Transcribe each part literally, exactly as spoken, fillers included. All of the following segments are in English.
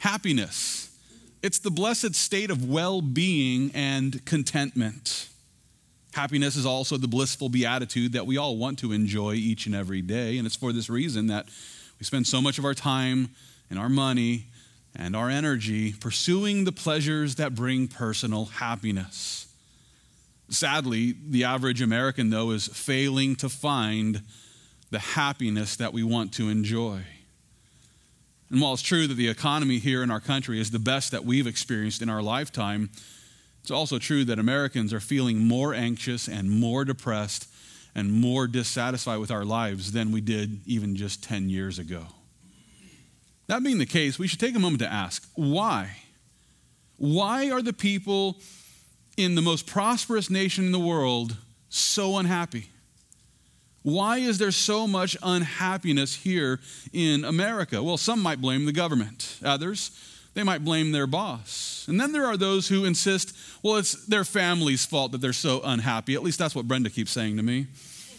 happiness. It's the blessed state of well-being and contentment. Happiness is also the blissful beatitude that we all want to enjoy each and every day, and it's for this reason that we spend so much of our time and our money and our energy pursuing the pleasures that bring personal happiness. Sadly, the average American, though, is failing to find the happiness that we want to enjoy. And while it's true that the economy here in our country is the best that we've experienced in our lifetime, it's also true that Americans are feeling more anxious and more depressed and more dissatisfied with our lives than we did even just ten years ago. That being the case, we should take a moment to ask, why? Why are the people in the most prosperous nation in the world so unhappy? Why is there so much unhappiness here in America? Well, some might blame the government. Others, they might blame their boss. And then there are those who insist, well, it's their family's fault that they're so unhappy. At least that's what Brenda keeps saying to me.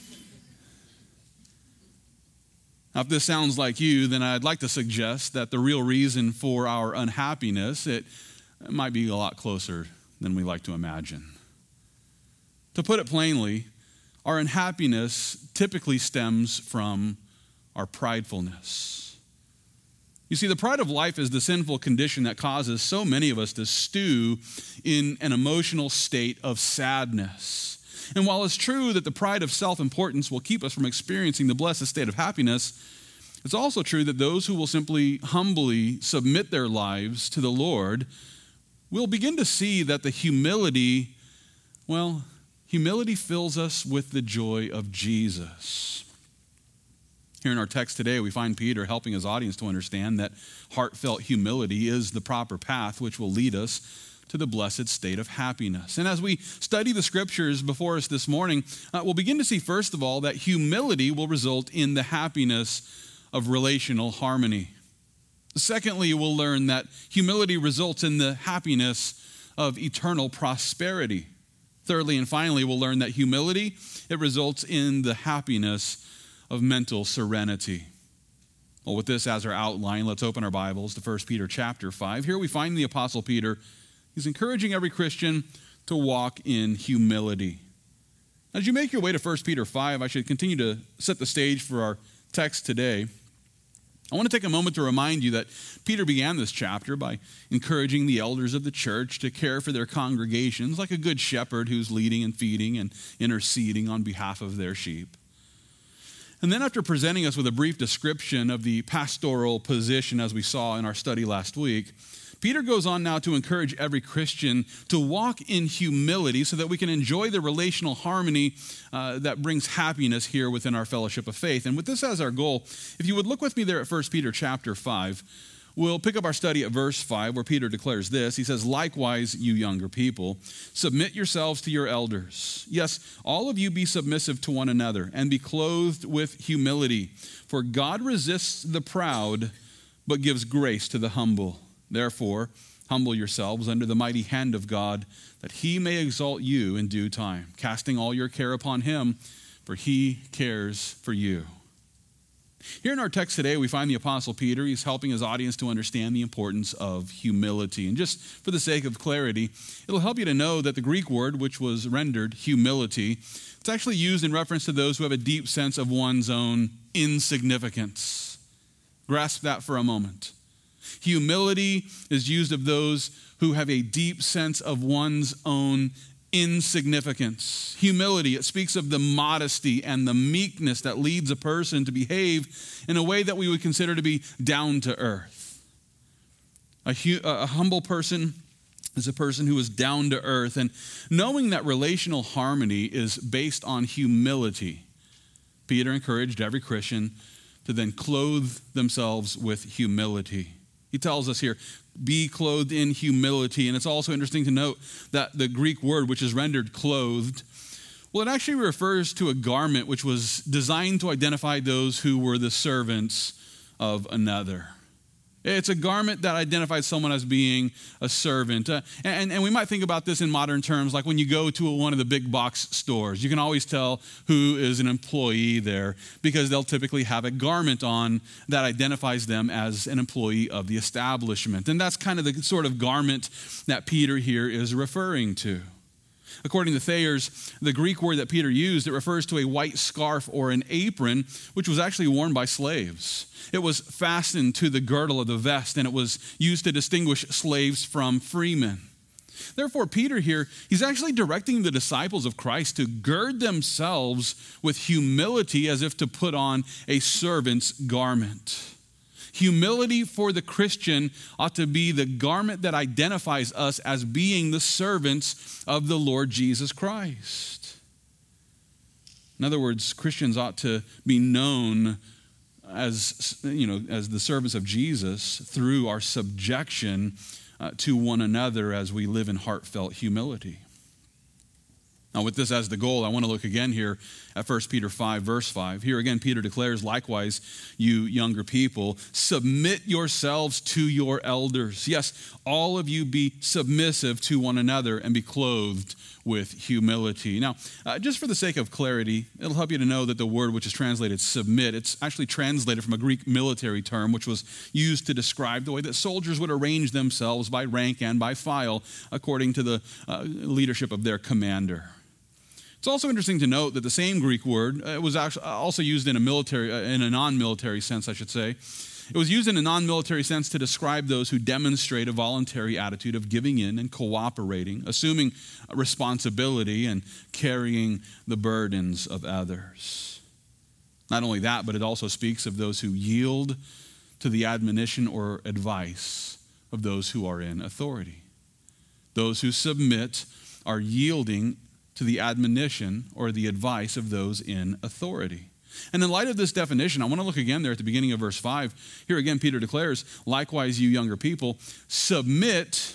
Now, if this sounds like you, then I'd like to suggest that the real reason for our unhappiness, it, it might be a lot closer than we like to imagine. To put it plainly, our unhappiness typically stems from our pridefulness. You see, the pride of life is the sinful condition that causes so many of us to stew in an emotional state of sadness. And while it's true that the pride of self-importance will keep us from experiencing the blessed state of happiness, it's also true that those who will simply humbly submit their lives to the Lord will begin to see that the humility, well, humility fills us with the joy of Jesus. Here in our text today, we find Peter helping his audience to understand that heartfelt humility is the proper path which will lead us to the blessed state of happiness. And as we study the scriptures before us this morning, uh, we'll begin to see, first of all, that humility will result in the happiness of relational harmony. Secondly, we'll learn that humility results in the happiness of eternal prosperity. Thirdly and finally, we'll learn that humility, it results in the happiness of mental serenity. Well, with this as our outline, let's open our Bibles to First Peter chapter five. Here we find the Apostle Peter. He's encouraging every Christian to walk in humility. As you make your way to First Peter five, I should continue to set the stage for our text today. I want to take a moment to remind you that Peter began this chapter by encouraging the elders of the church to care for their congregations like a good shepherd who's leading and feeding and interceding on behalf of their sheep. And then after presenting us with a brief description of the pastoral position as we saw in our study last week, Peter goes on now to encourage every Christian to walk in humility so that we can enjoy the relational harmony uh, that brings happiness here within our fellowship of faith. And with this as our goal, if you would look with me there at First Peter chapter five, we'll pick up our study at verse five where Peter declares this. He says, "Likewise, you younger people, submit yourselves to your elders. Yes, all of you be submissive to one another and be clothed with humility. For God resists the proud, but gives grace to the humble. Therefore, humble yourselves under the mighty hand of God, that he may exalt you in due time, casting all your care upon him, for he cares for you." Here in our text today, we find the Apostle Peter. He's helping his audience to understand the importance of humility. And just for the sake of clarity, it'll help you to know that the Greek word, which was rendered humility, it's actually used in reference to those who have a deep sense of one's own insignificance. Grasp that for a moment. Humility is used of those who have a deep sense of one's own insignificance. Humility, it speaks of the modesty and the meekness that leads a person to behave in a way that we would consider to be down to earth. A, hu- a humble person is a person who is down to earth, and knowing that relational harmony is based on humility, Peter encouraged every Christian to then clothe themselves with humility. He tells us here, be clothed in humility. And it's also interesting to note that the Greek word, which is rendered clothed, well, it actually refers to a garment which was designed to identify those who were the servants of another. It's a garment that identifies someone as being a servant. Uh, and, and we might think about this in modern terms, like when you go to one of the big box stores, you can always tell who is an employee there because they'll typically have a garment on that identifies them as an employee of the establishment. And that's kind of the sort of garment that Peter here is referring to. According to Thayer's, the Greek word that Peter used, it refers to a white scarf or an apron, which was actually worn by slaves. It was fastened to the girdle of the vest, and it was used to distinguish slaves from freemen. Therefore, Peter here, he's actually directing the disciples of Christ to gird themselves with humility as if to put on a servant's garment. Humility for the Christian ought to be the garment that identifies us as being the servants of the Lord Jesus Christ. In other words, Christians ought to be known as, you know, as the servants of Jesus through our subjection uh, to one another as we live in heartfelt humility. Now, with this as the goal, I want to look again here at First Peter five, verse five. Here again, Peter declares, likewise, you younger people, submit yourselves to your elders. Yes, all of you be submissive to one another and be clothed with humility. Now, uh, just for the sake of clarity, it'll help you to know that the word which is translated submit, it's actually translated from a Greek military term, which was used to describe the way that soldiers would arrange themselves by rank and by file according to the uh, leadership of their commander. It's also interesting to note that the same Greek word uh, was actually also used in a military, uh, in a non-military sense, I should say. It was used in a non-military sense to describe those who demonstrate a voluntary attitude of giving in and cooperating, assuming responsibility and carrying the burdens of others. Not only that, but it also speaks of those who yield to the admonition or advice of those who are in authority. Those who submit are yielding to the admonition or the advice of those in authority. And in light of this definition, I want to look again there at the beginning of verse five. Here again, Peter declares, likewise, you younger people, submit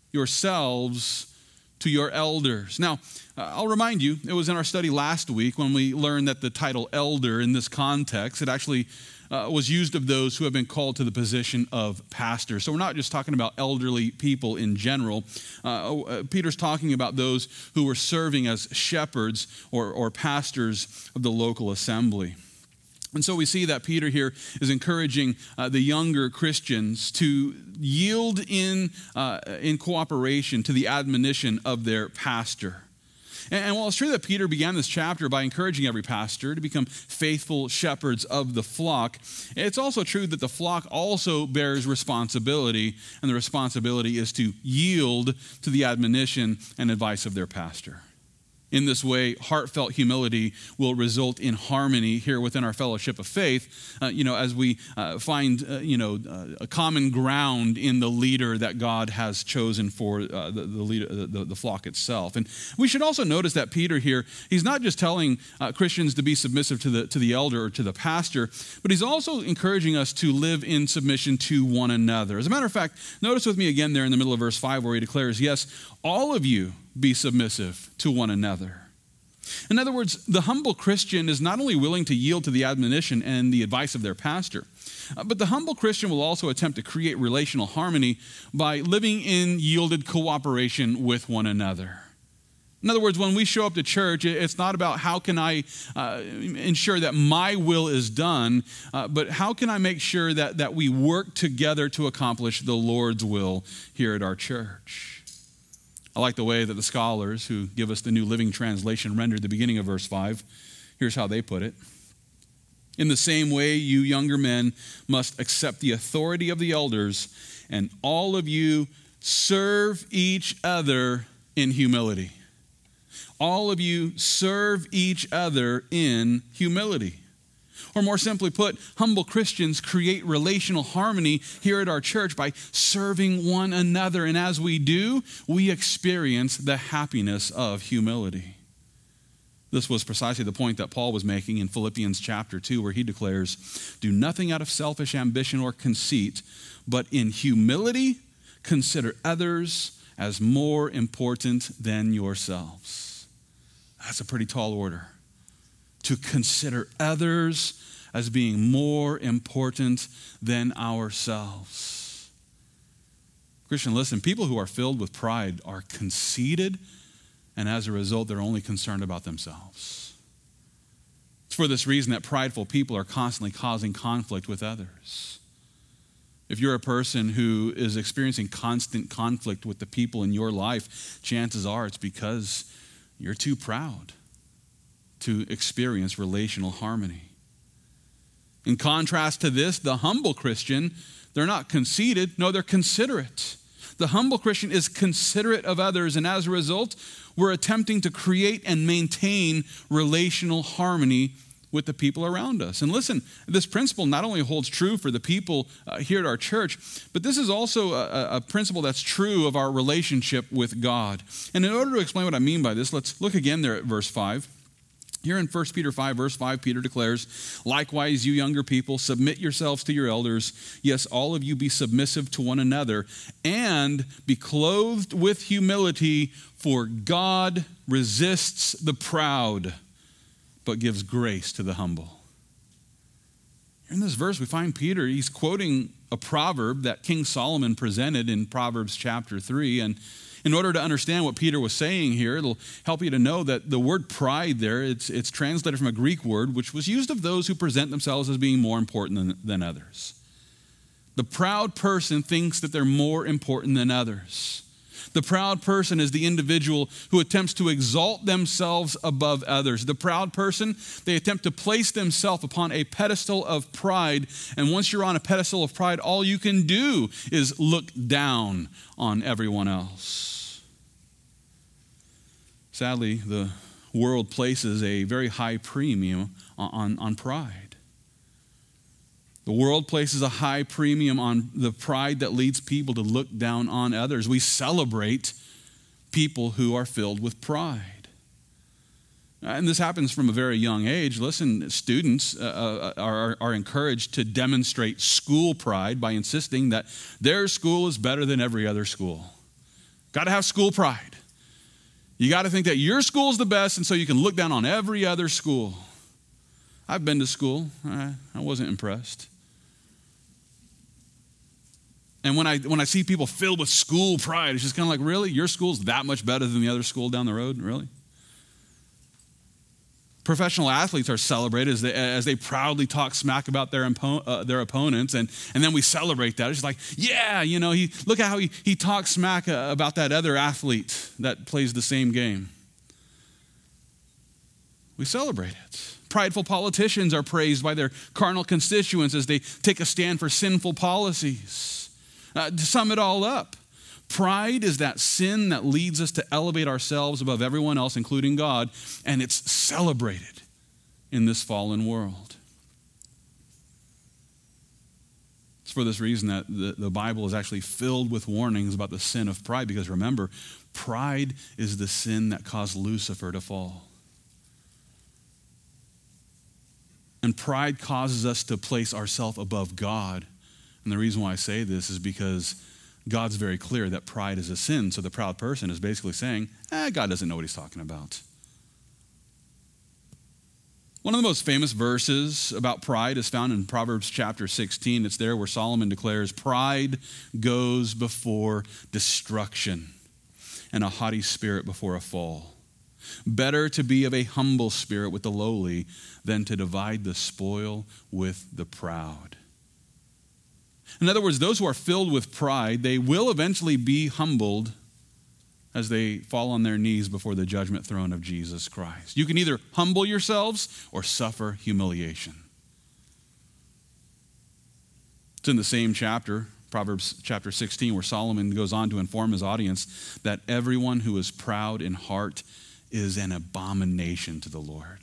yourselves to your elders. Now, uh, I'll remind you, it was in our study last week when we learned that the title elder in this context, it actually uh, was used of those who have been called to the position of pastor. So we're not just talking about elderly people in general. Uh, uh, Peter's talking about those who were serving as shepherds or, or pastors of the local assembly. And so we see that Peter here is encouraging uh, the younger Christians to yield in, uh, in cooperation to the admonition of their pastor. And, and while it's true that Peter began this chapter by encouraging every pastor to become faithful shepherds of the flock, it's also true that the flock also bears responsibility, and the responsibility is to yield to the admonition and advice of their pastor. In this way, heartfelt humility will result in harmony here within our fellowship of faith, uh, you know, as we uh, find, uh, you know, uh, a common ground in the leader that God has chosen for uh, the, the, leader, the, the flock itself. And we should also notice that Peter here, he's not just telling uh, Christians to be submissive to the, to the elder or to the pastor, but he's also encouraging us to live in submission to one another. As a matter of fact, notice with me again there in the middle of verse five where he declares, yes, all of you be submissive to one another. In other words, the humble Christian is not only willing to yield to the admonition and the advice of their pastor, uh, but the humble Christian will also attempt to create relational harmony by living in yielded cooperation with one another. In other words, when we show up to church, it's not about how can I uh, ensure that my will is done, uh, but how can I make sure that, that we work together to accomplish the Lord's will here at our church. I like the way that the scholars who give us the New Living Translation rendered the beginning of verse five. Here's how they put it. In the same way, you younger men must accept the authority of the elders, and all of you serve each other in humility. All of you serve each other in humility. Or more simply put, humble Christians create relational harmony here at our church by serving one another. And as we do, we experience the happiness of humility. This was precisely the point that Paul was making in Philippians chapter two, where he declares, do nothing out of selfish ambition or conceit, but in humility consider others as more important than yourselves. That's a pretty tall order. To consider others as being more important than ourselves. Christian, listen, people who are filled with pride are conceited, and as a result, they're only concerned about themselves. It's for this reason that prideful people are constantly causing conflict with others. If you're a person who is experiencing constant conflict with the people in your life, chances are it's because you're too proud to experience relational harmony. In contrast to this, the humble Christian, they're not conceited, no, they're considerate. The humble Christian is considerate of others, and as a result, we're attempting to create and maintain relational harmony with the people around us. And listen, this principle not only holds true for the people uh, here at our church, but this is also a, a principle that's true of our relationship with God. And in order to explain what I mean by this, let's look again there at verse five. Here in First Peter five, verse five, Peter declares, "Likewise, you younger people, submit yourselves to your elders. Yes, all of you be submissive to one another, and be clothed with humility, for God resists the proud, but gives grace to the humble." In this verse, we find Peter, he's quoting a proverb that King Solomon presented in Proverbs chapter three. And in order to understand what Peter was saying here, it'll help you to know that the word pride there, it's, it's translated from a Greek word, which was used of those who present themselves as being more important than, than others. The proud person thinks that they're more important than others. The proud person is the individual who attempts to exalt themselves above others. The proud person, they attempt to place themselves upon a pedestal of pride. And once you're on a pedestal of pride, all you can do is look down on everyone else. Sadly, the world places a very high premium on, on, on pride. The world places a high premium on the pride that leads people to look down on others. We celebrate people who are filled with pride. And this happens from a very young age. Listen, students uh, are, are encouraged to demonstrate school pride by insisting that their school is better than every other school. Got to have school pride. You got to think that your school is the best, and so you can look down on every other school. I've been to school. I, I wasn't impressed. And when I when I see people filled with school pride, it's just kind of like, really? Your school's that much better than the other school down the road? Really? Professional athletes are celebrated as they, as they proudly talk smack about their impo- uh, their opponents, and, and then we celebrate that. It's just like, yeah, you know, he look at how he, he talks smack uh, about that other athlete that plays the same game. We celebrate it. Prideful politicians are praised by their carnal constituents as they take a stand for sinful policies. Uh, to sum it all up, pride is that sin that leads us to elevate ourselves above everyone else, including God, and it's celebrated in this fallen world. It's for this reason that the, the Bible is actually filled with warnings about the sin of pride, because remember, pride is the sin that caused Lucifer to fall. And pride causes us to place ourselves above God. And the reason why I say this is because God's very clear that pride is a sin. So the proud person is basically saying, eh, God doesn't know what he's talking about. One of the most famous verses about pride is found in Proverbs chapter sixteen. It's there where Solomon declares, "Pride goes before destruction, and a haughty spirit before a fall. Better to be of a humble spirit with the lowly than to divide the spoil with the proud." In other words, those who are filled with pride, they will eventually be humbled as they fall on their knees before the judgment throne of Jesus Christ. You can either humble yourselves or suffer humiliation. It's in the same chapter, Proverbs chapter sixteen, where Solomon goes on to inform his audience that everyone who is proud in heart is an abomination to the Lord.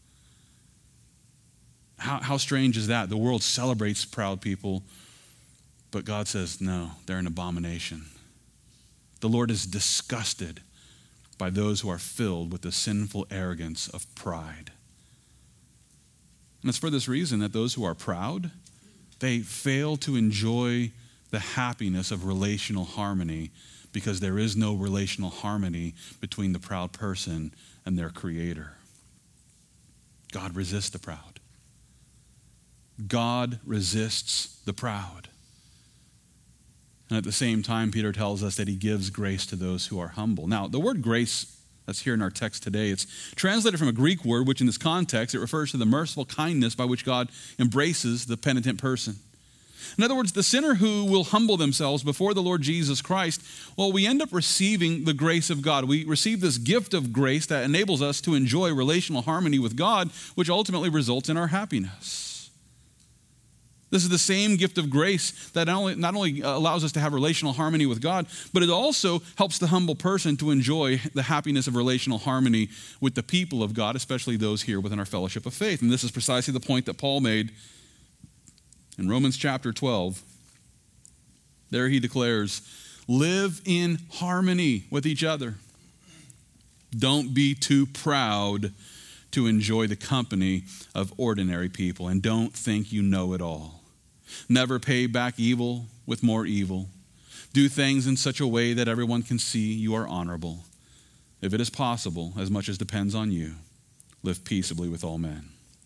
How, how strange is that? The world celebrates proud people, but God says, no, they're an abomination. The Lord is disgusted by those who are filled with the sinful arrogance of pride. And it's for this reason that those who are proud, they fail to enjoy the happiness of relational harmony, because there is no relational harmony between the proud person and their Creator. God resists the proud. God resists the proud. And at the same time, Peter tells us that he gives grace to those who are humble. Now, the word grace that's here in our text today, it's translated from a Greek word, which in this context, it refers to the merciful kindness by which God embraces the penitent person. In other words, the sinner who will humble themselves before the Lord Jesus Christ, well, we end up receiving the grace of God. We receive this gift of grace that enables us to enjoy relational harmony with God, which ultimately results in our happiness. This is the same gift of grace that not only, not only allows us to have relational harmony with God, but it also helps the humble person to enjoy the happiness of relational harmony with the people of God, especially those here within our fellowship of faith. And this is precisely the point that Paul made in Romans chapter twelve. There he declares, live in harmony with each other. Don't be too proud to enjoy the company of ordinary people, and don't think you know it all. Never pay back evil with more evil. Do things in such a way that everyone can see you are honorable. If it is possible, as much as depends on you, live peaceably with all men.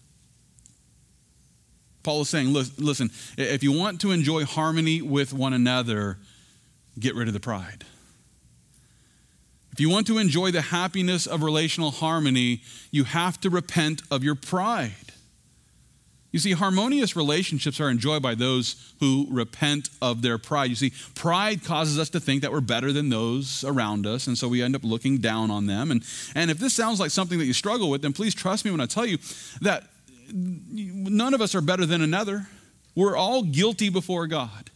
Paul is saying, listen, if you want to enjoy harmony with one another, get rid of the pride. If you want to enjoy the happiness of relational harmony, you have to repent of your pride. You see, harmonious relationships are enjoyed by those who repent of their pride. You see, pride causes us to think that we're better than those around us, and so we end up looking down on them. And, and if this sounds like something that you struggle with, then please trust me when I tell you that none of us are better than another. We're all guilty before God.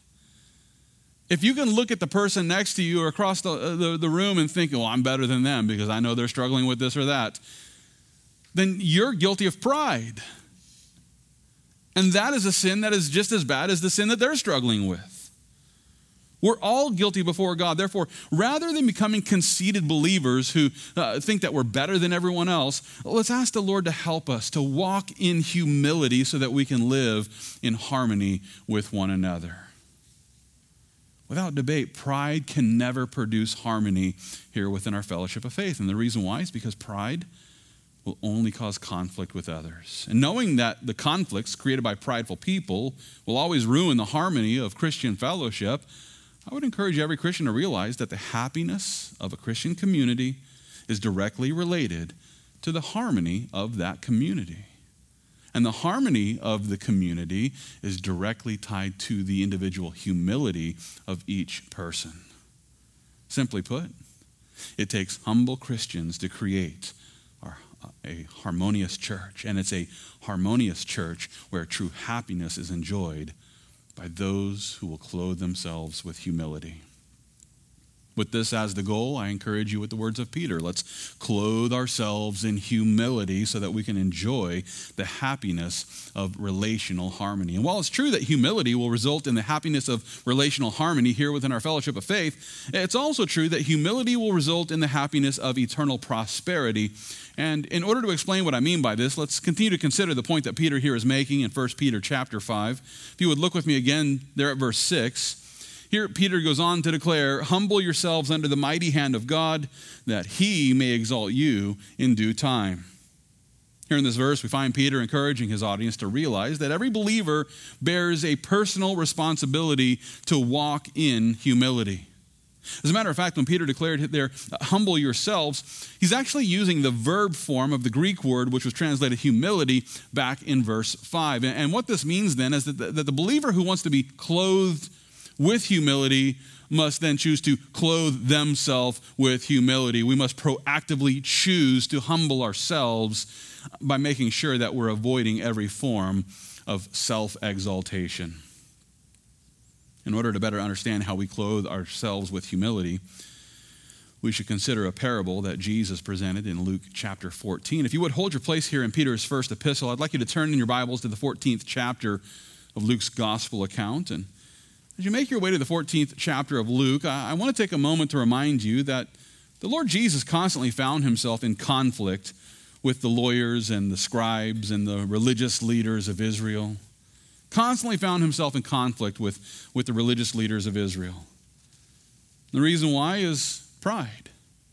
If you can look at the person next to you or across the, the, the room and think, oh, I'm better than them because I know they're struggling with this or that, then you're guilty of pride. And that is a sin that is just as bad as the sin that they're struggling with. We're all guilty before God. Therefore, rather than becoming conceited believers who uh, think that we're better than everyone else, let's ask the Lord to help us to walk in humility so that we can live in harmony with one another. Without debate, pride can never produce harmony here within our fellowship of faith. And the reason why is because pride will only cause conflict with others. And knowing that the conflicts created by prideful people will always ruin the harmony of Christian fellowship, I would encourage every Christian to realize that the happiness of a Christian community is directly related to the harmony of that community. And the harmony of the community is directly tied to the individual humility of each person. Simply put, it takes humble Christians to create our, a harmonious church. And it's a harmonious church where true happiness is enjoyed by those who will clothe themselves with humility. With this as the goal, I encourage you with the words of Peter. Let's clothe ourselves in humility so that we can enjoy the happiness of relational harmony. And while it's true that humility will result in the happiness of relational harmony here within our fellowship of faith, it's also true that humility will result in the happiness of eternal prosperity. And in order to explain what I mean by this, let's continue to consider the point that Peter here is making in First Peter chapter five. If you would look with me again there at verse six. Here, Peter goes on to declare, humble yourselves under the mighty hand of God, that he may exalt you in due time. Here in this verse, we find Peter encouraging his audience to realize that every believer bears a personal responsibility to walk in humility. As a matter of fact, when Peter declared there, humble yourselves, he's actually using the verb form of the Greek word, which was translated humility, back in verse five. And what this means then is that the, that the believer who wants to be clothed with humility must then choose to clothe themselves with humility. We must proactively choose to humble ourselves by making sure that we're avoiding every form of self-exaltation. In order to better understand how we clothe ourselves with humility, we should consider a parable that Jesus presented in Luke chapter fourteen. If you would hold your place here in Peter's first epistle, I'd like you to turn in your Bibles to the fourteenth chapter of Luke's gospel account. And as you make your way to the fourteenth chapter of Luke, I want to take a moment to remind you that the Lord Jesus constantly found himself in conflict with the lawyers and the scribes and the religious leaders of Israel. Constantly found himself in conflict with, with the religious leaders of Israel. The reason why is pride.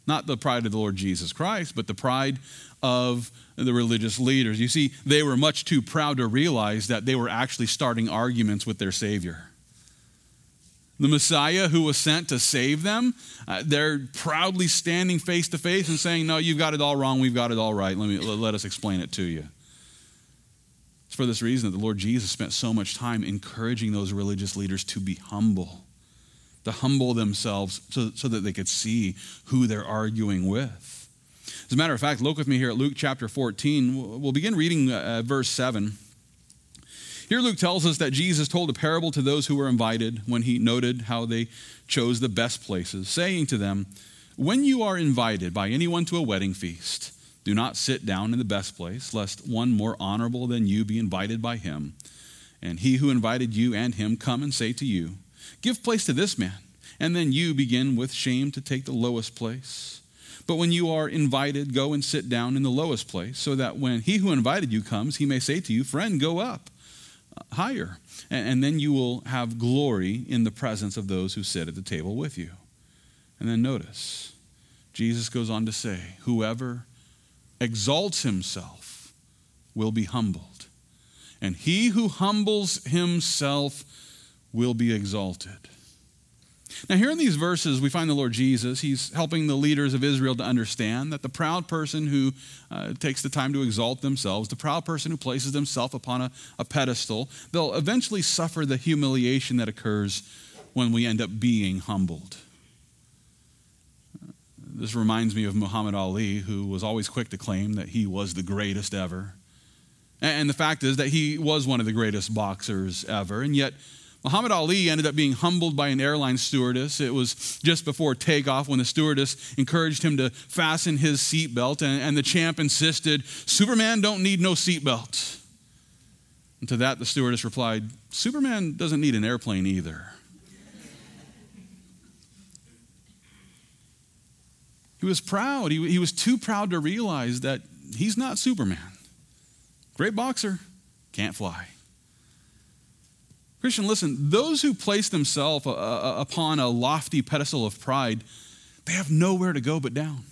Not the pride of the Lord Jesus Christ, but the pride of the religious leaders. You see, they were much too proud to realize that they were actually starting arguments with their Savior. The Messiah who was sent to save them, uh, they're proudly standing face to face and saying, no, you've got it all wrong, we've got it all right. Let me let us explain it to you. It's for this reason that the Lord Jesus spent so much time encouraging those religious leaders to be humble, to humble themselves so, so that they could see who they're arguing with. As a matter of fact, look with me here at Luke chapter fourteen. We'll begin reading uh, verse seven. Here Luke tells us that Jesus told a parable to those who were invited when he noted how they chose the best places, saying to them, when you are invited by anyone to a wedding feast, do not sit down in the best place, lest one more honorable than you be invited by him. And he who invited you and him come and say to you, give place to this man, and then you begin with shame to take the lowest place. But when you are invited, go and sit down in the lowest place, so that when he who invited you comes, he may say to you, friend, go up higher, and then you will have glory in the presence of those who sit at the table with you. And then notice, Jesus goes on to say, whoever exalts himself will be humbled, and he who humbles himself will be exalted. Now here in these verses, we find the Lord Jesus. He's helping the leaders of Israel to understand that the proud person who uh, takes the time to exalt themselves, the proud person who places themselves upon a, a pedestal, they'll eventually suffer the humiliation that occurs when we end up being humbled. This reminds me of Muhammad Ali, who was always quick to claim that he was the greatest ever. And the fact is that he was one of the greatest boxers ever, and yet Muhammad Ali ended up being humbled by an airline stewardess. It was just before takeoff when the stewardess encouraged him to fasten his seatbelt, and, and the champ insisted, Superman don't need no seatbelt. And to that, the stewardess replied, Superman doesn't need an airplane either. He was proud. He, he was too proud to realize that he's not Superman. Great boxer, can't fly. Christian, listen, those who place themselves uh, uh, upon a lofty pedestal of pride, they have nowhere to go but down.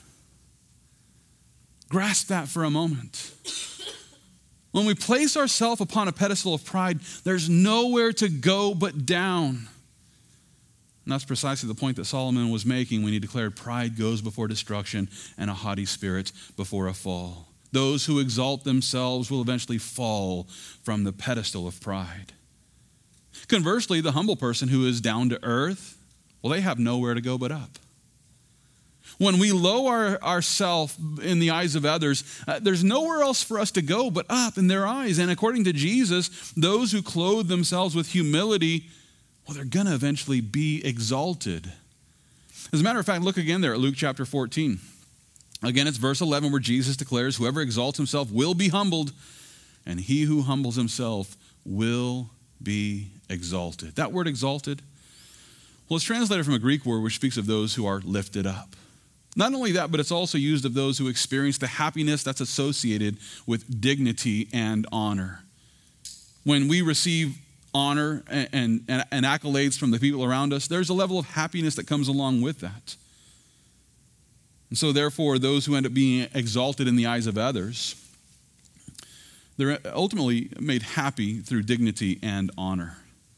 Grasp that for a moment. When we place ourselves upon a pedestal of pride, there's nowhere to go but down. And that's precisely the point that Solomon was making when he declared pride goes before destruction and a haughty spirit before a fall. Those who exalt themselves will eventually fall from the pedestal of pride. Conversely, the humble person who is down to earth, well, they have nowhere to go but up. When we lower ourselves in the eyes of others, uh, there's nowhere else for us to go but up in their eyes. And according to Jesus, those who clothe themselves with humility, well, they're going to eventually be exalted. As a matter of fact, look again there at Luke chapter fourteen. Again, it's verse eleven where Jesus declares, whoever exalts himself will be humbled, and he who humbles himself will be exalted. That word exalted, well, it's translated from a Greek word which speaks of those who are lifted up. Not only that, but it's also used of those who experience the happiness that's associated with dignity and honor. When we receive honor and, and, and accolades from the people around us, there's a level of happiness that comes along with that. And so therefore, those who end up being exalted in the eyes of others, they're ultimately made happy through dignity and honor.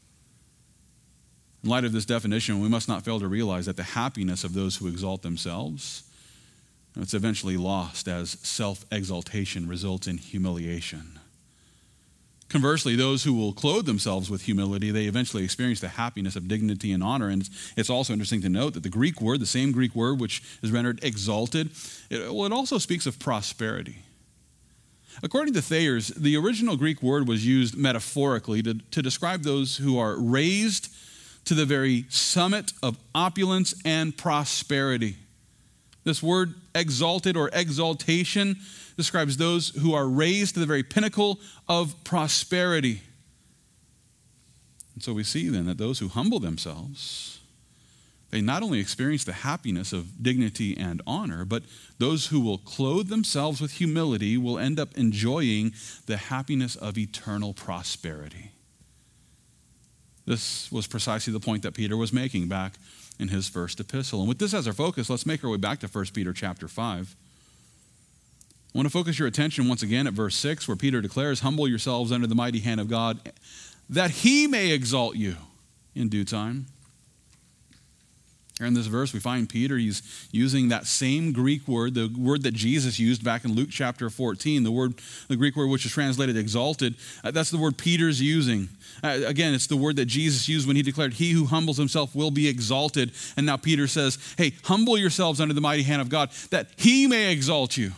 In light of this definition, we must not fail to realize that the happiness of those who exalt themselves, it's eventually lost as self-exaltation results in humiliation. Conversely, those who will clothe themselves with humility, they eventually experience the happiness of dignity and honor. And it's, it's also interesting to note that the Greek word, the same Greek word which is rendered exalted, it, well, it also speaks of prosperity. According to Thayer's, the original Greek word was used metaphorically to, to describe those who are raised to the very summit of opulence and prosperity. This word exalted or exaltation describes those who are raised to the very pinnacle of prosperity. And so we see then that those who humble themselves, they not only experience the happiness of dignity and honor, but those who will clothe themselves with humility will end up enjoying the happiness of eternal prosperity. This was precisely the point that Peter was making back in his first epistle. And with this as our focus, let's make our way back to First Peter chapter five. I want to focus your attention once again at verse six, where Peter declares, "Humble yourselves under the mighty hand of God, that he may exalt you in due time." Here in this verse, we find Peter, he's using that same Greek word, the word that Jesus used back in Luke chapter fourteen, the word, the Greek word which is translated exalted. Uh, that's the word Peter's using. Uh, again, it's the word that Jesus used when he declared, "He who humbles himself will be exalted." And now Peter says, hey, humble yourselves under the mighty hand of God, that he may exalt you.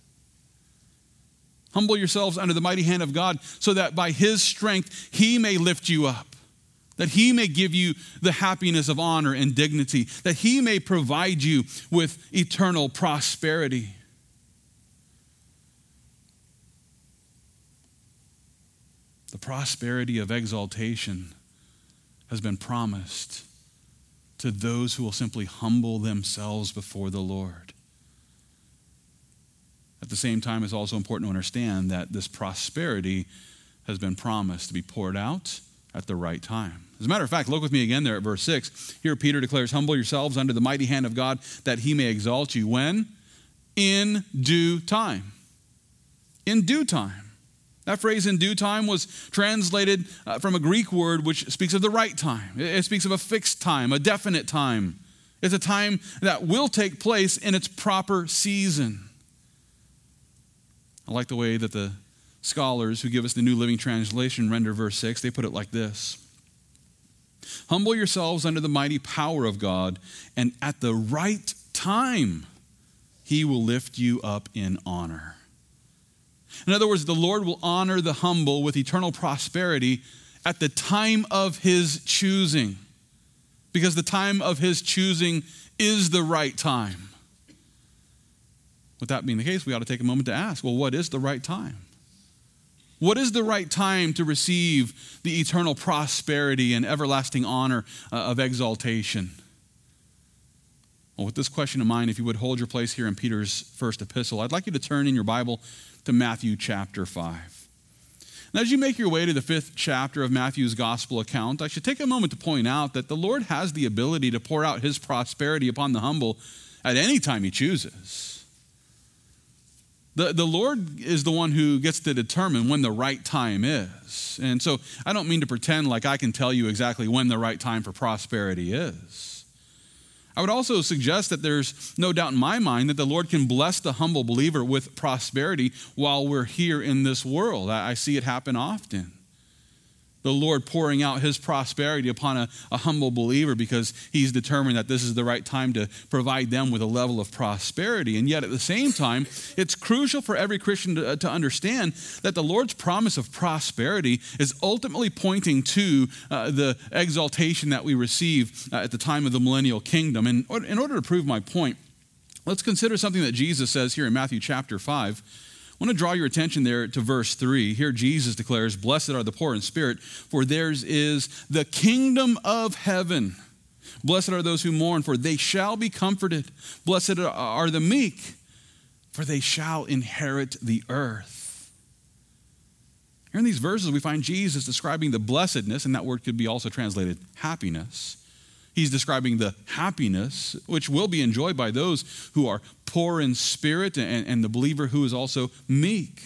Humble yourselves under the mighty hand of God, so that by his strength he may lift you up. That he may give you the happiness of honor and dignity, that he may provide you with eternal prosperity. The prosperity of exaltation has been promised to those who will simply humble themselves before the Lord. At the same time, it's also important to understand that this prosperity has been promised to be poured out at the right time. As a matter of fact, look with me again there at verse six. Here Peter declares, "Humble yourselves under the mighty hand of God, that he may exalt you." When? In due time. In due time. That phrase, "in due time," was translated uh, from a Greek word which speaks of the right time. It, it speaks of a fixed time, a definite time. It's a time that will take place in its proper season. I like the way that the scholars who give us the New Living Translation render verse six. They put it like this: "Humble yourselves under the mighty power of God, and at the right time he will lift you up in honor." In other words, the Lord will honor the humble with eternal prosperity at the time of his choosing, because the time of his choosing is the right time. With that being the case, we ought to take a moment to ask, well, what is the right time? What is the right time to receive the eternal prosperity and everlasting honor uh, of exaltation? Well, with this question in mind, if you would hold your place here in Peter's first epistle, I'd like you to turn in your Bible to Matthew chapter five. And as you make your way to the fifth chapter of Matthew's gospel account, I should take a moment to point out that the Lord has the ability to pour out his prosperity upon the humble at any time he chooses. The, the Lord is the one who gets to determine when the right time is. And so I don't mean to pretend like I can tell you exactly when the right time for prosperity is. I would also suggest that there's no doubt in my mind that the Lord can bless the humble believer with prosperity while we're here in this world. I, I see it happen often. The Lord pouring out his prosperity upon a, a humble believer because he's determined that this is the right time to provide them with a level of prosperity. And yet at the same time, it's crucial for every Christian to, to understand that the Lord's promise of prosperity is ultimately pointing to uh, the exaltation that we receive uh, at the time of the millennial kingdom. And in order to prove my point, let's consider something that Jesus says here in Matthew chapter five. I want to draw your attention there to verse three. Here Jesus declares, "Blessed are the poor in spirit, for theirs is the kingdom of heaven. Blessed are those who mourn, for they shall be comforted. Blessed are the meek, for they shall inherit the earth." Here in these verses, we find Jesus describing the blessedness, and that word could be also translated happiness. He's describing the happiness which will be enjoyed by those who are poor in spirit and, and the believer who is also meek.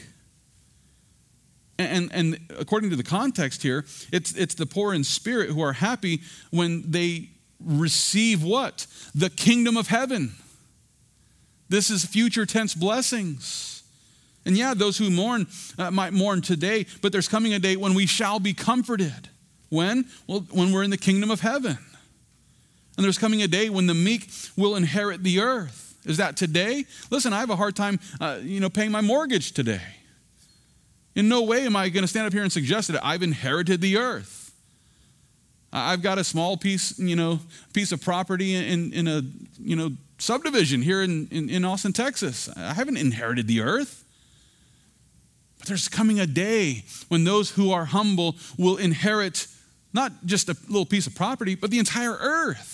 And, and according to the context here, it's, it's the poor in spirit who are happy when they receive what? The kingdom of heaven. This is future tense blessings. And yeah, those who mourn uh, might mourn today, but there's coming a day when we shall be comforted. When? Well, when we're in the kingdom of heaven. And there's coming a day when the meek will inherit the earth. Is that today? Listen, I have a hard time, uh, you know, paying my mortgage today. In no way am I going to stand up here and suggest that I've inherited the earth. I've got a small piece, you know, piece of property in, in a, you know, subdivision here in, in, in Austin, Texas. I haven't inherited the earth. But there's coming a day when those who are humble will inherit not just a little piece of property, but the entire earth.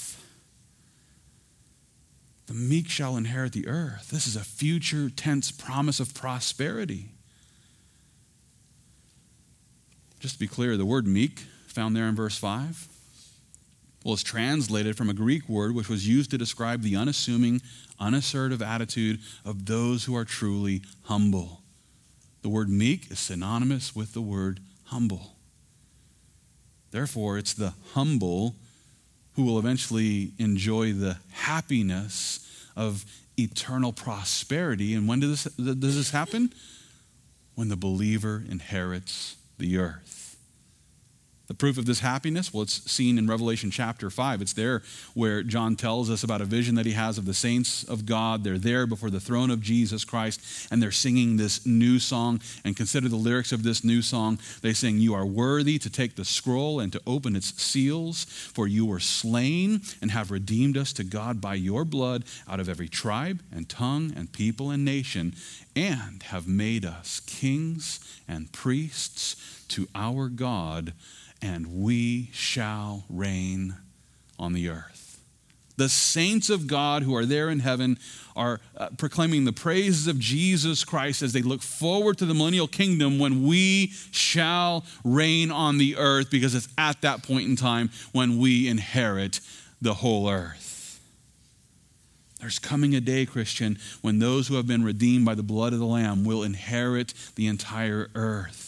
The meek shall inherit the earth. This is a future tense promise of prosperity. Just to be clear, the word meek found there in verse five? Well, it's translated from a Greek word which was used to describe the unassuming, unassertive attitude of those who are truly humble. The word meek is synonymous with the word humble. Therefore, it's the humble who will eventually enjoy the happiness of eternal prosperity. And when does this, does this happen? When the believer inherits the earth. The proof of this happiness, well, it's seen in Revelation chapter five. It's there where John tells us about a vision that he has of the saints of God. They're there before the throne of Jesus Christ, and they're singing this new song. And consider the lyrics of this new song. They sing, "You are worthy to take the scroll and to open its seals, for you were slain and have redeemed us to God by your blood out of every tribe and tongue and people and nation, and have made us kings and priests to our God, and we shall reign on the earth." The saints of God who are there in heaven are uh, proclaiming the praises of Jesus Christ as they look forward to the millennial kingdom when we shall reign on the earth, because it's at that point in time when we inherit the whole earth. There's coming a day, Christian, when those who have been redeemed by the blood of the Lamb will inherit the entire earth.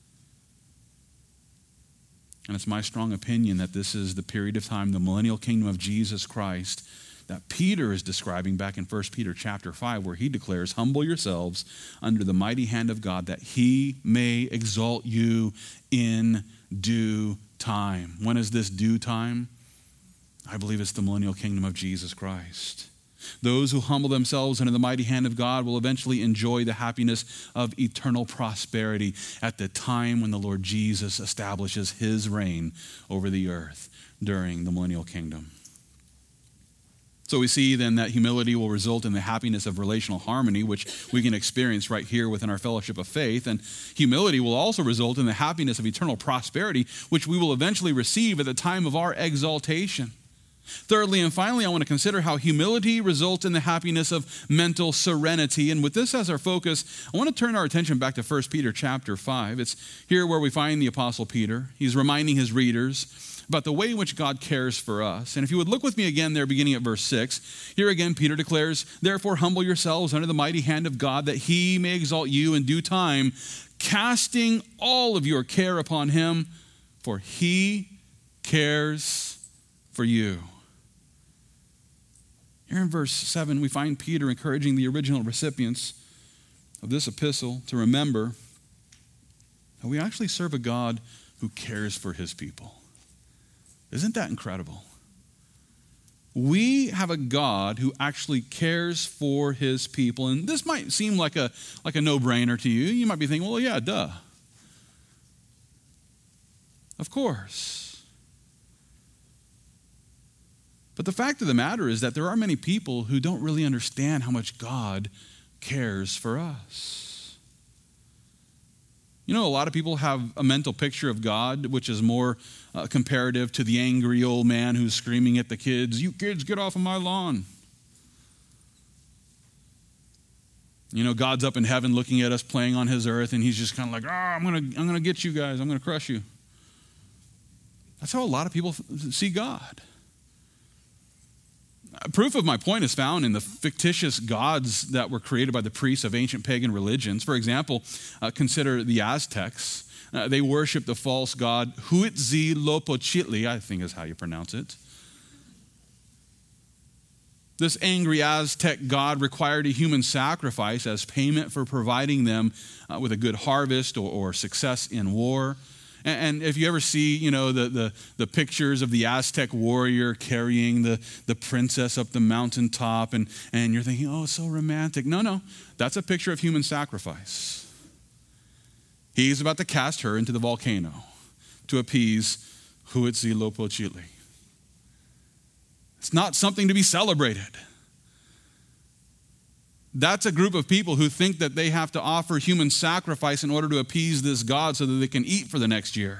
And it's my strong opinion that this is the period of time, the millennial kingdom of Jesus Christ, that Peter is describing back in First Peter chapter five, where he declares, "Humble yourselves under the mighty hand of God, that he may exalt you in due time." When is this due time? I believe it's the millennial kingdom of Jesus Christ. Those who humble themselves under the mighty hand of God will eventually enjoy the happiness of eternal prosperity at the time when the Lord Jesus establishes his reign over the earth during the millennial kingdom. So we see then that humility will result in the happiness of relational harmony, which we can experience right here within our fellowship of faith. And humility will also result in the happiness of eternal prosperity, which we will eventually receive at the time of our exaltation. Thirdly and finally, I want to consider how humility results in the happiness of mental serenity. And with this as our focus, I want to turn our attention back to First Peter chapter five. It's here where we find the Apostle Peter. He's reminding his readers about the way in which God cares for us. And if you would look with me again there, beginning at verse six, here again Peter declares, "Therefore humble yourselves under the mighty hand of God, that he may exalt you in due time, casting all of your care upon him, for he cares for you." Here in verse seven, we find Peter encouraging the original recipients of this epistle to remember that we actually serve a God who cares for his people. Isn't that incredible? We have a God who actually cares for his people. And this might seem like a, like a no-brainer to you. You might be thinking, well, yeah, duh. Of course. But the fact of the matter is that there are many people who don't really understand how much God cares for us. You know, a lot of people have a mental picture of God which is more uh, comparative to the angry old man who's screaming at the kids, "You kids, get off of my lawn." You know, God's up in heaven looking at us playing on his earth, and he's just kind of like, "Oh, I'm gonna, I'm gonna get you guys. I'm gonna crush you." That's how a lot of people see God. Proof of my point is found in the fictitious gods that were created by the priests of ancient pagan religions. For example, uh, consider the Aztecs. Uh, they worship the false god Huitzilopochtli, I think is how you pronounce it. This angry Aztec god required a human sacrifice as payment for providing them uh, with a good harvest or, or success in war. And if you ever see, you know, the, the, the pictures of the Aztec warrior carrying the, the princess up the mountaintop, and, and you're thinking, oh, it's so romantic. No, no, that's a picture of human sacrifice. He's about to cast her into the volcano to appease Huitzilopochtli. It's not something to be celebrated. That's a group of people who think that they have to offer human sacrifice in order to appease this God so that they can eat for the next year.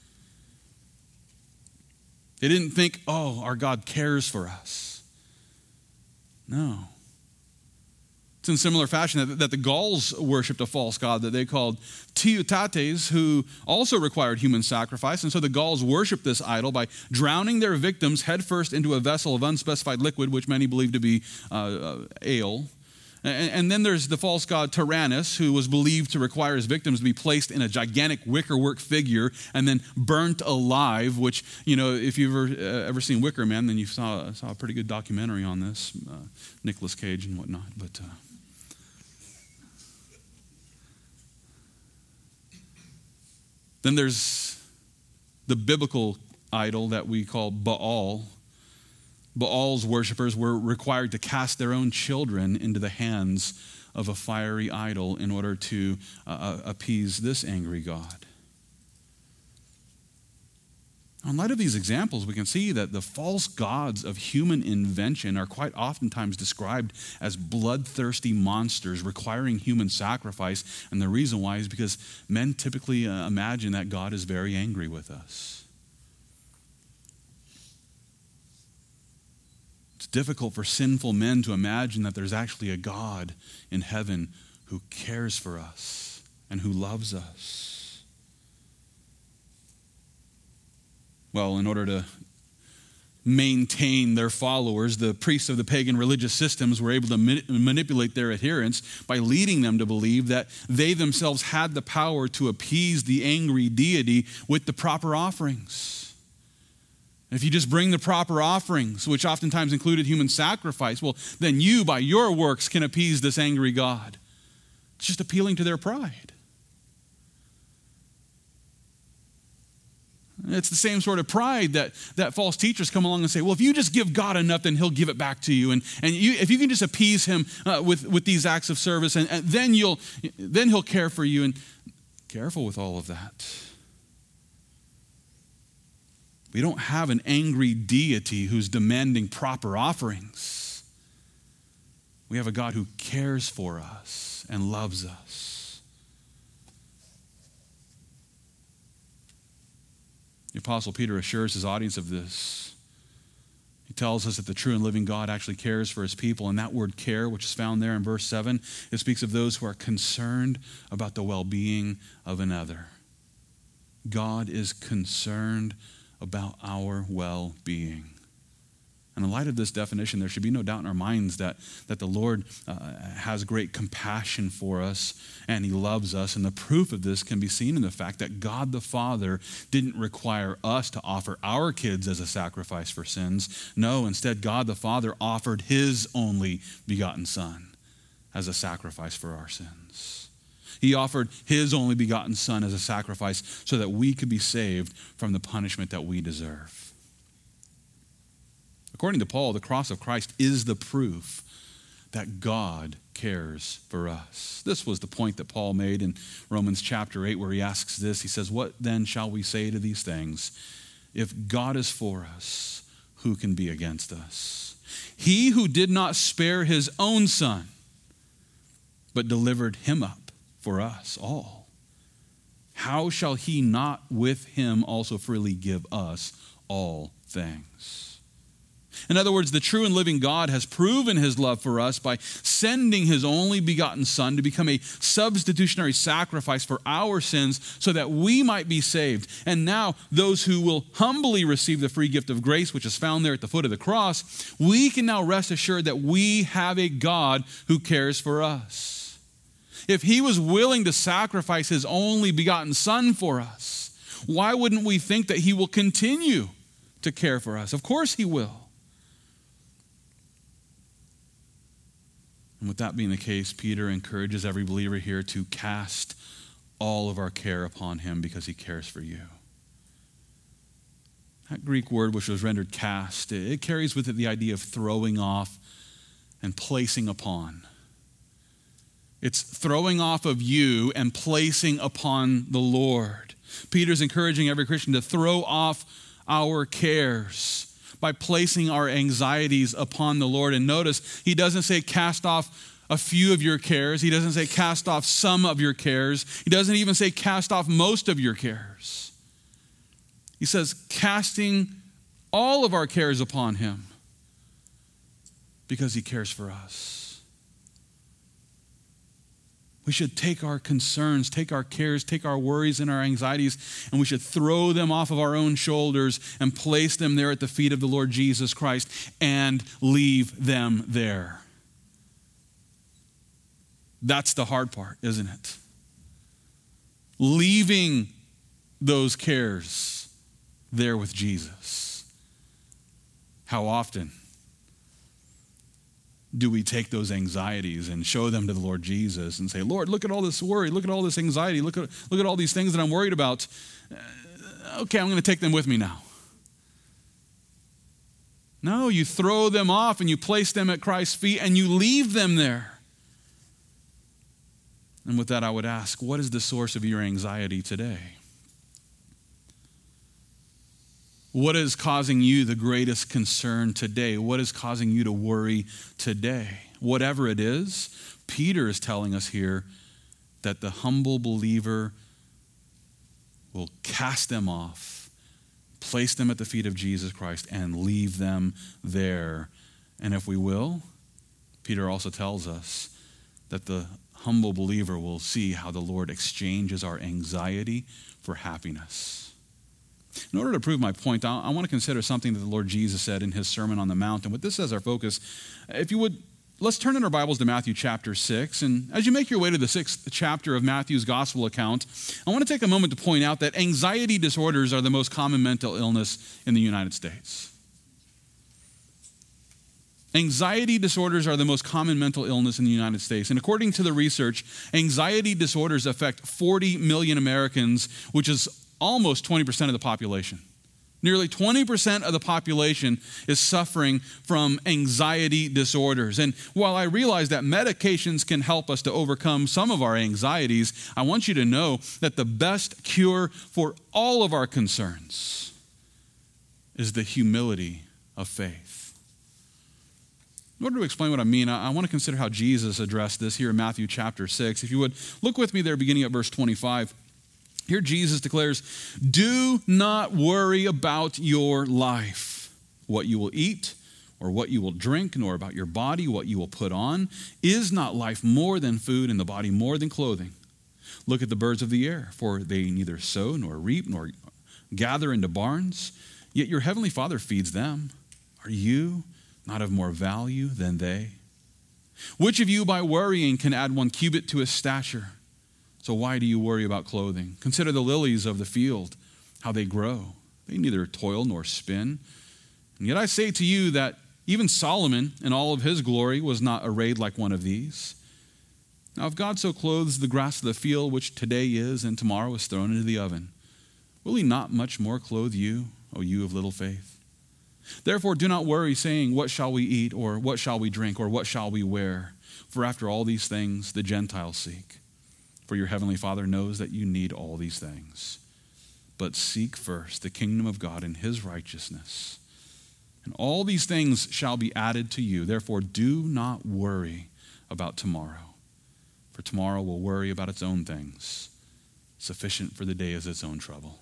They didn't think, oh, our God cares for us. No. It's in similar fashion that, that the Gauls worshipped a false god that they called Teutates, who also required human sacrifice. And so the Gauls worshipped this idol by drowning their victims headfirst into a vessel of unspecified liquid, which many believe to be uh, uh, ale. And, and then there's the false god Tyrannus, who was believed to require his victims to be placed in a gigantic wickerwork figure and then burnt alive, which, you know, if you've ever, uh, ever seen Wicker Man, then you saw, saw a pretty good documentary on this, uh, Nicolas Cage and whatnot. But... Uh, Then there's the biblical idol that we call Baal. Baal's worshipers were required to cast their own children into the hands of a fiery idol in order to uh, appease this angry god. In light of these examples, we can see that the false gods of human invention are quite oftentimes described as bloodthirsty monsters requiring human sacrifice. And the reason why is because men typically uh, imagine that God is very angry with us. It's difficult for sinful men to imagine that there's actually a God in heaven who cares for us and who loves us. Well, in order to maintain their followers, the priests of the pagan religious systems were able to ma- manipulate their adherents by leading them to believe that they themselves had the power to appease the angry deity with the proper offerings. And if you just bring the proper offerings, which oftentimes included human sacrifice, well, then you, by your works, can appease this angry God. It's just appealing to their pride. It's the same sort of pride that, that false teachers come along and say, well, if you just give God enough, then he'll give it back to you. And, and you, if you can just appease him uh, with, with these acts of service, and, and then, you'll, then he'll care for you. And careful with all of that. We don't have an angry deity who's demanding proper offerings. We have a God who cares for us and loves us. The Apostle Peter assures his audience of this. He tells us that the true and living God actually cares for his people. And that word care, which is found there in verse seven, it speaks of those who are concerned about the well-being of another. God is concerned about our well-being. And in light of this definition, there should be no doubt in our minds that, that the Lord uh, has great compassion for us and he loves us. And the proof of this can be seen in the fact that God the Father didn't require us to offer our kids as a sacrifice for sins. No, instead, God the Father offered his only begotten Son as a sacrifice for our sins. He offered his only begotten Son as a sacrifice so that we could be saved from the punishment that we deserve. According to Paul, the cross of Christ is the proof that God cares for us. This was the point that Paul made in Romans chapter eight, where he asks this. He says, what then shall we say to these things? If God is for us, who can be against us? He who did not spare his own Son, but delivered him up for us all, how shall he not with him also freely give us all things? In other words, the true and living God has proven his love for us by sending his only begotten Son to become a substitutionary sacrifice for our sins so that we might be saved. And now those who will humbly receive the free gift of grace, which is found there at the foot of the cross, we can now rest assured that we have a God who cares for us. If he was willing to sacrifice his only begotten Son for us, why wouldn't we think that he will continue to care for us? Of course he will. And with that being the case, Peter encourages every believer here to cast all of our care upon him because he cares for you. That Greek word, which was rendered cast, it carries with it the idea of throwing off and placing upon. It's throwing off of you and placing upon the Lord. Peter's encouraging every Christian to throw off our cares by placing our anxieties upon the Lord. And notice, he doesn't say cast off a few of your cares. He doesn't say cast off some of your cares. He doesn't even say cast off most of your cares. He says casting all of our cares upon him because he cares for us. We should take our concerns, take our cares, take our worries and our anxieties, and we should throw them off of our own shoulders and place them there at the feet of the Lord Jesus Christ and leave them there. That's the hard part, isn't it? Leaving those cares there with Jesus. How often do we take those anxieties and show them to the Lord Jesus and say, Lord, look at all this worry, look at all this anxiety, look at, look at all these things that I'm worried about. Uh, okay, I'm going to take them with me now. No, you throw them off and you place them at Christ's feet and you leave them there. And with that, I would ask, what is the source of your anxiety today? What is causing you the greatest concern today? What is causing you to worry today? Whatever it is, Peter is telling us here that the humble believer will cast them off, place them at the feet of Jesus Christ, and leave them there. And if we will, Peter also tells us that the humble believer will see how the Lord exchanges our anxiety for happiness. In order to prove my point, I want to consider something that the Lord Jesus said in his Sermon on the Mount. And with this as our focus, if you would, let's turn in our Bibles to Matthew chapter six. And as you make your way to the sixth chapter of Matthew's gospel account, I want to take a moment to point out that anxiety disorders are the most common mental illness in the United States. Anxiety disorders are the most common mental illness in the United States. And according to the research, anxiety disorders affect forty million Americans, which is almost twenty percent of the population. Nearly twenty percent of the population is suffering from anxiety disorders. And while I realize that medications can help us to overcome some of our anxieties, I want you to know that the best cure for all of our concerns is the humility of faith. In order to explain what I mean, I want to consider how Jesus addressed this here in Matthew chapter six. If you would, look with me there beginning at verse twenty-five. Here Jesus declares, do not worry about your life, what you will eat or what you will drink, nor about your body, what you will put on. Is not life more than food and the body more than clothing? Look at the birds of the air, for they neither sow nor reap nor gather into barns, yet your heavenly Father feeds them. Are you not of more value than they? Which of you by worrying can add one cubit to his stature? So why do you worry about clothing? Consider the lilies of the field, how they grow. They neither toil nor spin. And yet I say to you that even Solomon in all of his glory was not arrayed like one of these. Now if God so clothes the grass of the field, which today is and tomorrow is thrown into the oven, will he not much more clothe you, O you of little faith? Therefore do not worry, saying, what shall we eat, or what shall we drink, or what shall we wear? For after all these things the Gentiles seek. For your heavenly Father knows that you need all these things. But seek first the kingdom of God and his righteousness, and all these things shall be added to you. Therefore, do not worry about tomorrow, for tomorrow will worry about its own things. Sufficient for the day is its own trouble.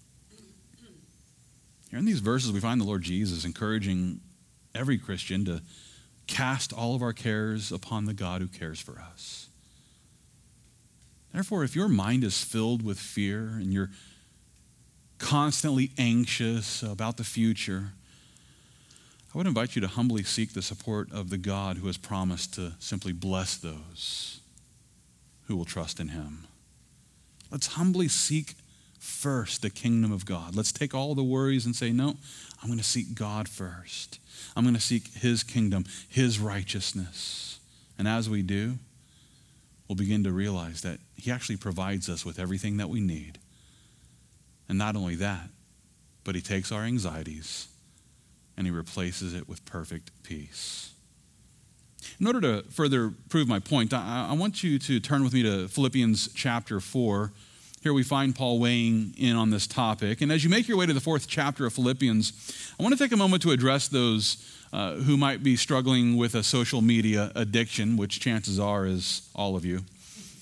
Here in these verses, we find the Lord Jesus encouraging every Christian to cast all of our cares upon the God who cares for us. Therefore, if your mind is filled with fear and you're constantly anxious about the future, I would invite you to humbly seek the support of the God who has promised to simply bless those who will trust in him. Let's humbly seek first the kingdom of God. Let's take all the worries and say, no, I'm going to seek God first. I'm going to seek his kingdom, his righteousness. And as we do, we'll begin to realize that he actually provides us with everything that we need. And not only that, but he takes our anxieties and he replaces it with perfect peace. In order to further prove my point, I, I want you to turn with me to Philippians chapter four. Here we find Paul weighing in on this topic. And as you make your way to the fourth chapter of Philippians, I want to take a moment to address those uh, who might be struggling with a social media addiction, which chances are is all of you.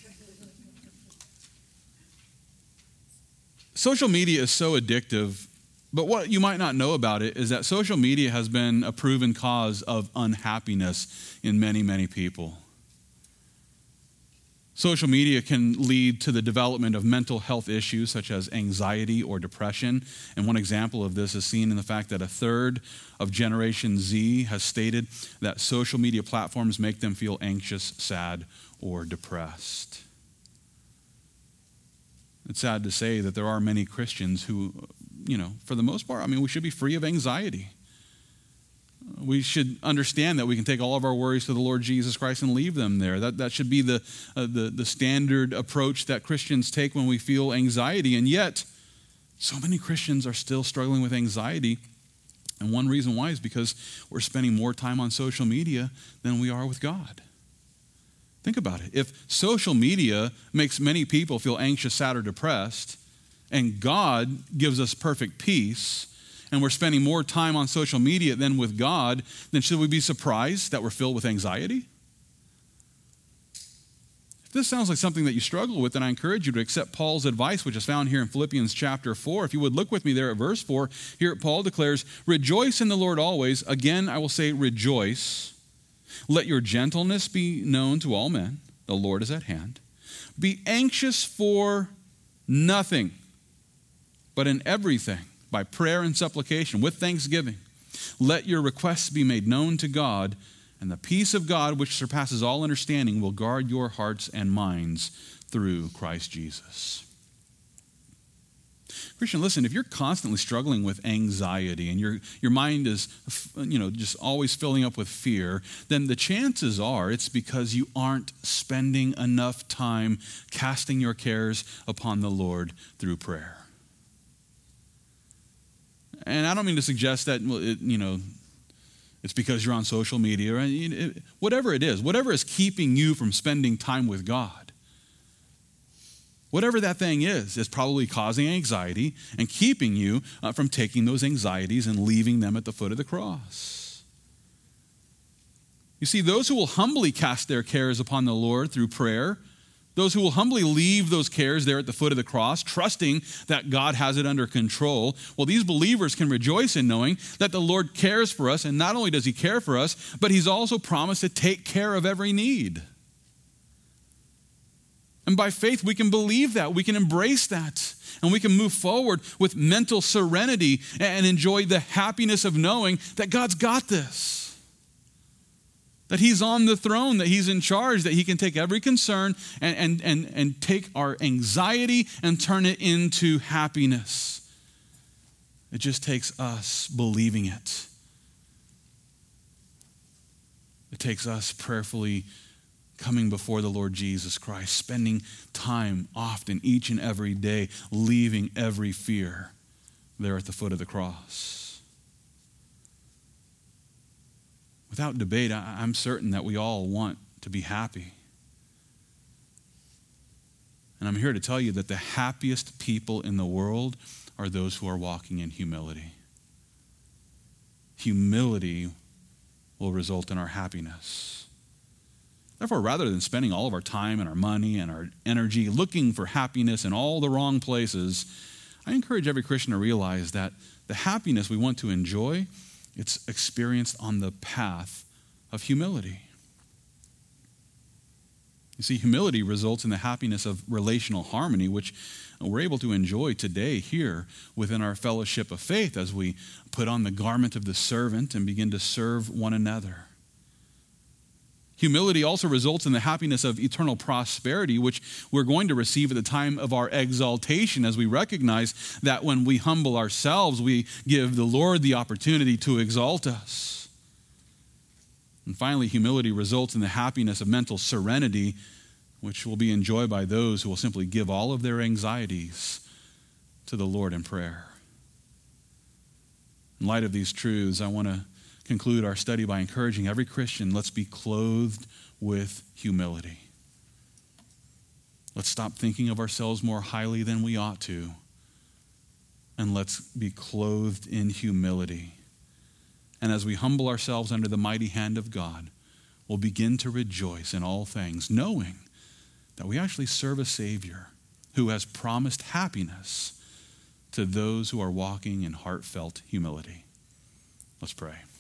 Social media is so addictive, but what you might not know about it is that social media has been a proven cause of unhappiness in many, many people. Social media can lead to the development of mental health issues such as anxiety or depression. And one example of this is seen in the fact that a third of Generation Z has stated that social media platforms make them feel anxious, sad, or depressed. It's sad to say that there are many Christians who, you know, for the most part, I mean, we should be free of anxiety. We should understand that we can take all of our worries to the Lord Jesus Christ and leave them there. That that should be the, uh, the, the standard approach that Christians take when we feel anxiety. And yet, so many Christians are still struggling with anxiety. And one reason why is because we're spending more time on social media than we are with God. Think about it. If social media makes many people feel anxious, sad, or depressed, and God gives us perfect peace, and we're spending more time on social media than with God, then should we be surprised that we're filled with anxiety? If this sounds like something that you struggle with, then I encourage you to accept Paul's advice, which is found here in Philippians chapter four. If you would look with me there at verse four, here Paul declares, "Rejoice in the Lord always." Again, I will say rejoice. "Let your gentleness be known to all men. The Lord is at hand. Be anxious for nothing, but in everything, by prayer and supplication, with thanksgiving, let your requests be made known to God, and the peace of God, which surpasses all understanding, will guard your hearts and minds through Christ Jesus." Christian, listen, if you're constantly struggling with anxiety and your, your mind is, you know, just always filling up with fear, then the chances are it's because you aren't spending enough time casting your cares upon the Lord through prayer. And I don't mean to suggest that, it, you know, it's because you're on social media or it, whatever it is, whatever is keeping you from spending time with God. Whatever that thing is, is probably causing anxiety and keeping you uh, from taking those anxieties and leaving them at the foot of the cross. You see, those who will humbly cast their cares upon the Lord through prayer, those who will humbly leave those cares there at the foot of the cross, trusting that God has it under control, well, these believers can rejoice in knowing that the Lord cares for us, and not only does he care for us, but he's also promised to take care of every need. And by faith, we can believe that, we can embrace that, and we can move forward with mental serenity and enjoy the happiness of knowing that God's got this. That he's on the throne, that he's in charge, that he can take every concern and, and, and, and take our anxiety and turn it into happiness. It just takes us believing it. It takes us prayerfully coming before the Lord Jesus Christ, spending time often each and every day, leaving every fear there at the foot of the cross. Without debate, I'm certain that we all want to be happy. And I'm here to tell you that the happiest people in the world are those who are walking in humility. Humility will result in our happiness. Therefore, rather than spending all of our time and our money and our energy looking for happiness in all the wrong places, I encourage every Christian to realize that the happiness we want to enjoy, it's experienced on the path of humility. You see, humility results in the happiness of relational harmony, which we're able to enjoy today here within our fellowship of faith as we put on the garment of the servant and begin to serve one another. Humility also results in the happiness of eternal prosperity, which we're going to receive at the time of our exaltation, as we recognize that when we humble ourselves, we give the Lord the opportunity to exalt us. And finally, humility results in the happiness of mental serenity, which will be enjoyed by those who will simply give all of their anxieties to the Lord in prayer. In light of these truths, I want to conclude our study by encouraging every Christian, let's be clothed with humility. Let's stop thinking of ourselves more highly than we ought to, and let's be clothed in humility. And as we humble ourselves under the mighty hand of God, we'll begin to rejoice in all things, knowing that we actually serve a Savior who has promised happiness to those who are walking in heartfelt humility. Let's pray.